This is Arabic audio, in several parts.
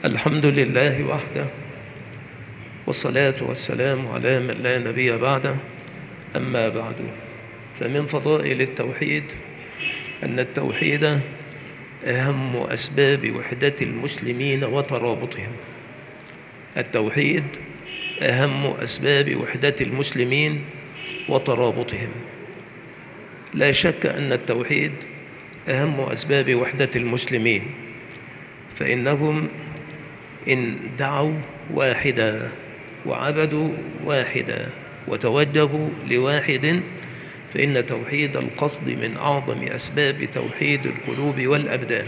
الحمد لله وحده، والصلاة والسلام على من لا نبي بعده. أما بعد، فمن فضائل التوحيد أن التوحيد أهم أسباب وحدة المسلمين وترابطهم. التوحيد أهم أسباب وحدة المسلمين وترابطهم. لا شك أن التوحيد أهم أسباب وحدة المسلمين، فإنهم إن دعوا واحدا وعبدوا واحدا وتوجهوا لواحد، فإن توحيد القصد من أعظم أسباب توحيد القلوب والأبدان.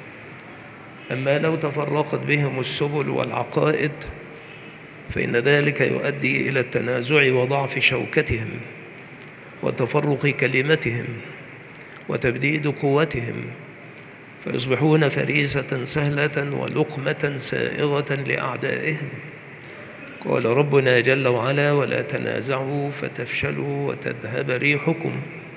أما لو تفرقت بهم السبل والعقائد فإن ذلك يؤدي إلى التنازع وضعف شوكتهم وتفرق كلمتهم وتبديد قوتهم، فيصبحون فريسة سهلة ولقمة سائغة لأعدائهم. قال ربنا جل وعلا: ولا تنازعوا فتفشلوا وتذهب ريحكم.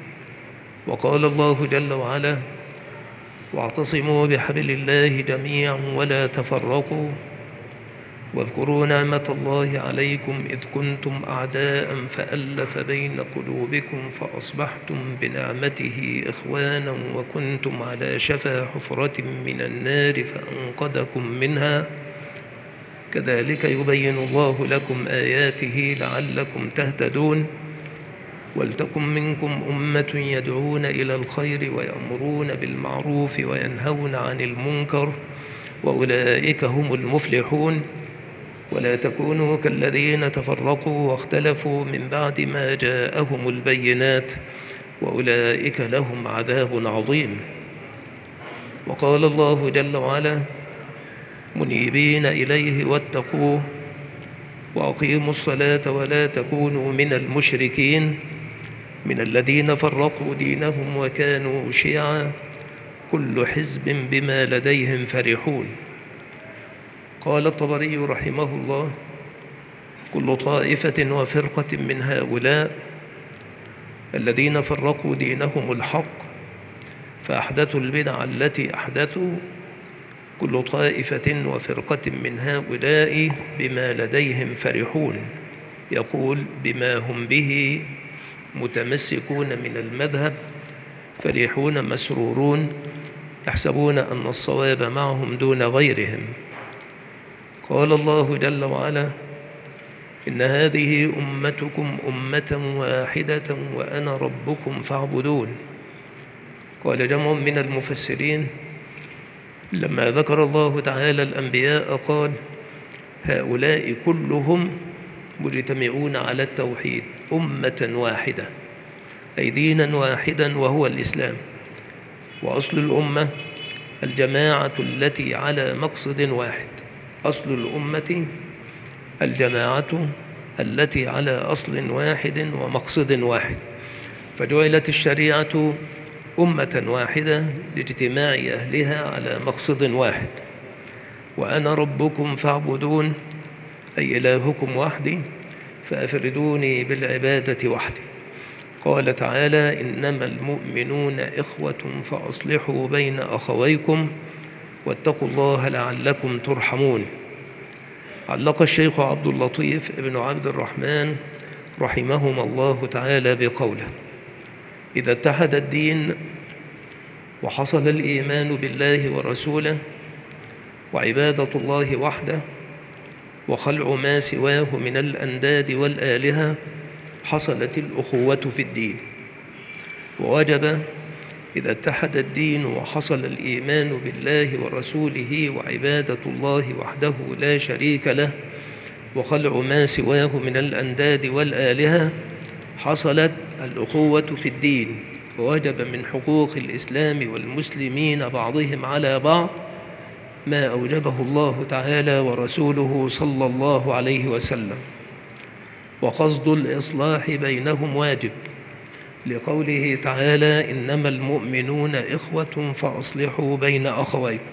وقال الله جل وعلا: واعتصموا بحبل الله جميعا ولا تفرقوا واذكروا نعمة الله عليكم إذ كنتم أعداء فألف بين قلوبكم فأصبحتم بنعمته إخوانا وكنتم على شفا حفرة من النار فأنقذكم منها كذلك يبين الله لكم آياته لعلكم تهتدون. ولتكن منكم أمة يدعون إلى الخير ويأمرون بالمعروف وينهون عن المنكر وأولئك هم المفلحون. ولا تكونوا كالذين تفرقوا واختلفوا من بعد ما جاءهم البينات وأولئك لهم عذاب عظيم. وقال الله جل وعلا: منيبين إليه واتقوه وأقيموا الصلاة ولا تكونوا من المشركين من الذين فرقوا دينهم وكانوا شيعا كل حزب بما لديهم فرحون. قال الطبري رحمه الله: كل طائفة وفرقة من هؤلاء الذين فرقوا دينهم الحق فأحدثوا البدع التي أحدثوا، كل طائفة وفرقة من هؤلاء بما لديهم فرحون. يقول: بما هم به متمسكون من المذهب فرحون مسرورون، يحسبون أن الصواب معهم دون غيرهم. قال الله جل وعلا: إن هذه أمتكم أمة واحدة وأنا ربكم فاعبدون. قال جمع من المفسرين: لما ذكر الله تعالى الأنبياء قال: هؤلاء كلهم مجتمعون على التوحيد أمة واحدة، أي دينا واحدا وهو الإسلام. وأصل الأمة الجماعة التي على مقصد واحد. أصل الأمة الجماعة التي على أصل واحد ومقصد واحد، فجعلت الشريعة أمة واحدة لاجتماع أهلها على مقصد واحد. وأنا ربكم فاعبدون، أي إلهكم وحدي فأفردوني بالعبادة وحدي. قال تعالى: إنما المؤمنون إخوة فأصلحوا بين أخويكم واتقوا الله لعلكم ترحمون. علق الشيخ عبد اللطيف بن عبد الرحمن رحمهما الله تعالى بقوله: إذا اتحد الدين وحصل الإيمان بالله ورسوله وعبادة الله وحده وخلع ما سواه من الأنداد والآلهة، حصلت الأخوة في الدين. ووجب إذا اتحد الدين وحصل الإيمان بالله ورسوله وعبادة الله وحده لا شريك له وخلع ما سواه من الأنداد والآلهة، حصلت الأخوة في الدين. ووجب من حقوق الإسلام والمسلمين بعضهم على بعض ما أوجبه الله تعالى ورسوله صلى الله عليه وسلم. وقصد الإصلاح بينهم واجب، لقوله تعالى: إنما المؤمنون إخوة فأصلحوا بين أخويكم.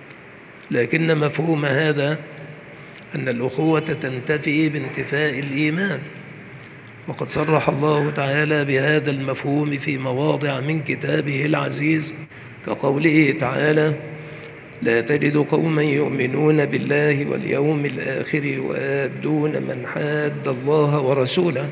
لكن مفهوم هذا أن الأخوة تنتفي بانتفاء الإيمان، وقد صرح الله تعالى بهذا المفهوم في مواضع من كتابه العزيز، كقوله تعالى: لا تجد قوما يؤمنون بالله واليوم الآخر يوادون من حاد الله ورسوله.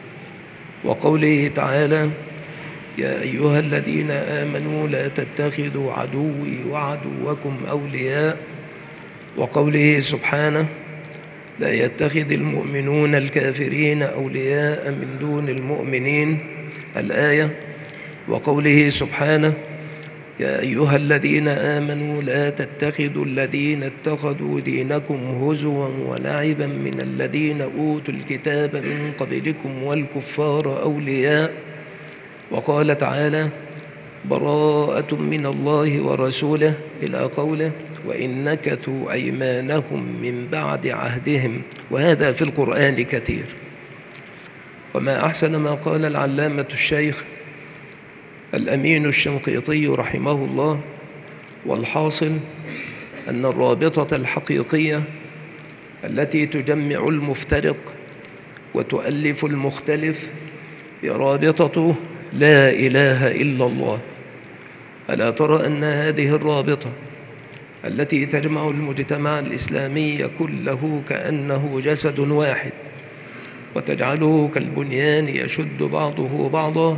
وقوله تعالى: يا أيها الذين آمنوا لا تتخذوا عدوي وعدوكم أولياء. وقوله سبحانه: لا يتخذ المؤمنون الكافرين أولياء من دون المؤمنين، الآية. وقوله سبحانه: يا أيها الذين آمنوا لا تتخذوا الذين اتخذوا دينكم هزوا ولعبا من الذين أوتوا الكتاب من قبلكم والكفار أولياء. وقال تعالى: براءة من الله ورسوله، إلى قوله: وإن نكثوا أيمانهم من بعد عهدهم. وهذا في القرآن كثير. وما أحسن ما قال العلامة الشيخ الأمين الشنقيطي رحمه الله: والحاصل أن الرابطة الحقيقية التي تجمع المفترق وتؤلف المختلف هي رابطة لا إله إلا الله. ألا ترى أن هذه الرابطة التي تجمع المجتمع الإسلامي كله كأنه جسد واحد وتجعله كالبنيان يشد بعضه بعضا،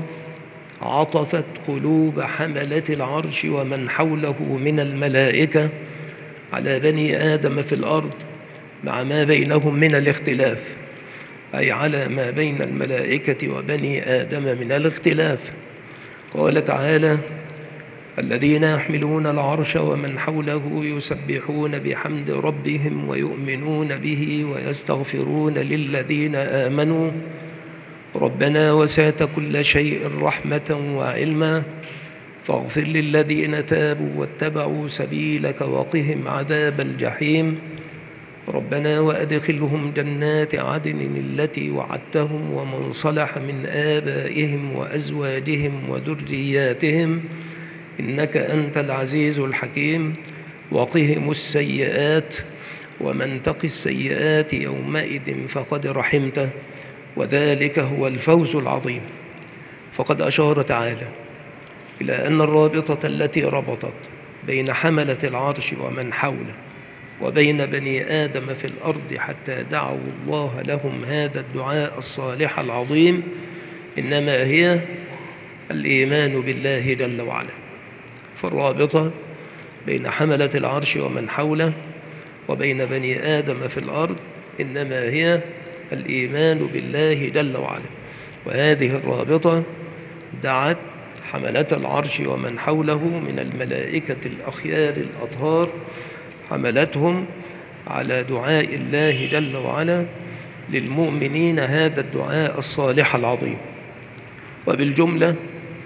عطفت قلوب حملة العرش ومن حوله من الملائكة على بني آدم في الأرض مع ما بينهم من الاختلاف، أي على ما بين الملائكة وبني آدم من الاختلاف. قال تعالى: الذين يحملون العرش ومن حوله يسبحون بحمد ربهم ويؤمنون به ويستغفرون للذين آمنوا ربنا وسعت كل شيء رحمة وعلما فاغفر للذين تابوا واتبعوا سبيلك وقهم عذاب الجحيم ربنا وأدخلهم جنات عدن التي وعدتهم ومن صلح من آبائهم وأزواجهم وذرياتهم إنك أنت العزيز الحكيم وقهم السيئات ومن تق السيئات يومئذ فقد رحمته وذلك هو الفوز العظيم. فقد أشار تعالى إلى أن الرابطة التي ربطت بين حملة العرش ومن حوله وبين بني آدم في الأرض حتى دعوا الله لهم هذا الدعاء الصالح العظيم إنما هي الإيمان بالله جل وعلا. فالرابطة بين حملة العرش ومن حوله وبين بني آدم في الأرض إنما هي الإيمان بالله جل وعلا. وهذه الرابطة دعت حملة العرش ومن حوله من الملائكة الأخيار الأطهار، حملتهم على دعاء الله جل وعلا للمؤمنين هذا الدعاء الصالح العظيم. وبالجملة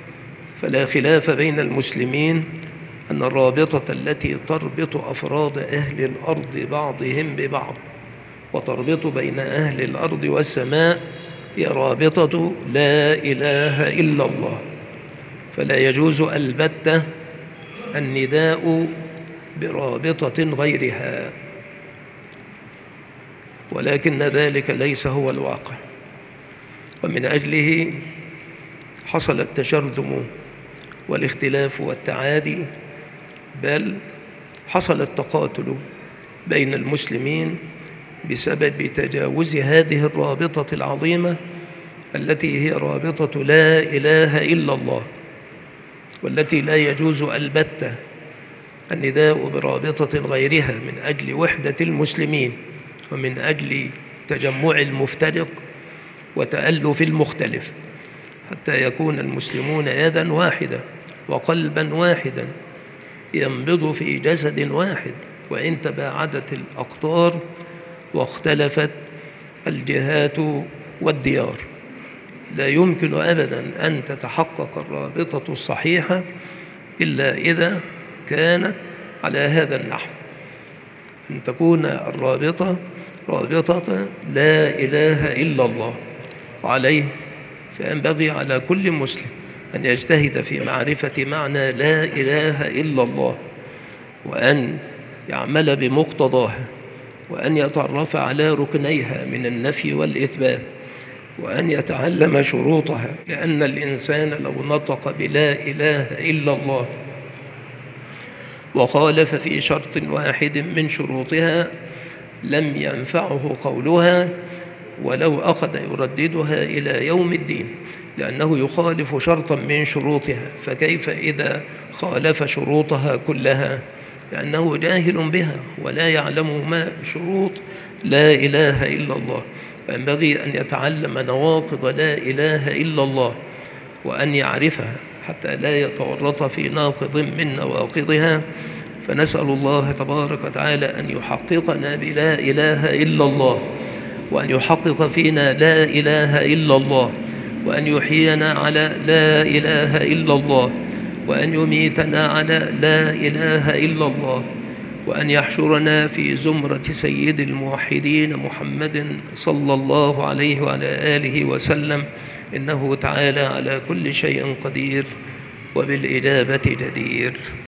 فلا خلاف بين المسلمين أن الرابطة التي تربط أفراد أهل الأرض بعضهم ببعض وتربط بين أهل الأرض والسماء هي رابطة لا إله إلا الله. فلا يجوز البتة النداء برابطة غيرها، ولكن ذلك ليس هو الواقع، ومن أجله حصل التشرذم والاختلاف والتعادي، بل حصل التقاتل بين المسلمين بسبب تجاوز هذه الرابطة العظيمة التي هي رابطة لا إله إلا الله، والتي لا يجوز البتة النداء برابطة غيرها من أجل وحدة المسلمين ومن أجل تجمع المفترق وتألف المختلف حتى يكون المسلمون يدا واحدة وقلبا واحدا ينبض في جسد واحد. وإن تباعدت الأقطار واختلفت الجهات والديار لا يمكن أبدا أن تتحقق الرابطة الصحيحة إلا إذا كانت على هذا النحو، أن تكون الرابطة رابطة لا إله إلا الله. وعليه فينبغي على كل مسلم أن يجتهد في معرفة معنى لا إله إلا الله وأن يعمل بمقتضاها وأن يتعرف على ركنيها من النفي والإثبات وأن يتعلم شروطها، لأن الإنسان لو نطق بلا إله إلا الله وخالف في شرط واحد من شروطها لم ينفعه قولها ولو أخذ يرددها إلى يوم الدين، لأنه يخالف شرطا من شروطها، فكيف إذا خالف شروطها كلها؟ لأنه جاهل بها ولا يعلم ما شروط لا إله إلا الله. فينبغي أن يتعلم نواقض لا إله إلا الله وأن يعرفها حتى لا يتورط في ناقض من نواقضها. فنسأل الله تبارك وتعالى أن يحققنا بلا إله إلا الله، وأن يحقق فينا لا إله إلا الله، وأن يحيينا على لا إله إلا الله، وأن يميتنا على لا إله إلا الله، وأن يحشرنا في زمرة سيد الموحدين محمد صلى الله عليه وعلى آله وسلم، إنه تعالى على كل شيء قدير وبالإجابة جدير.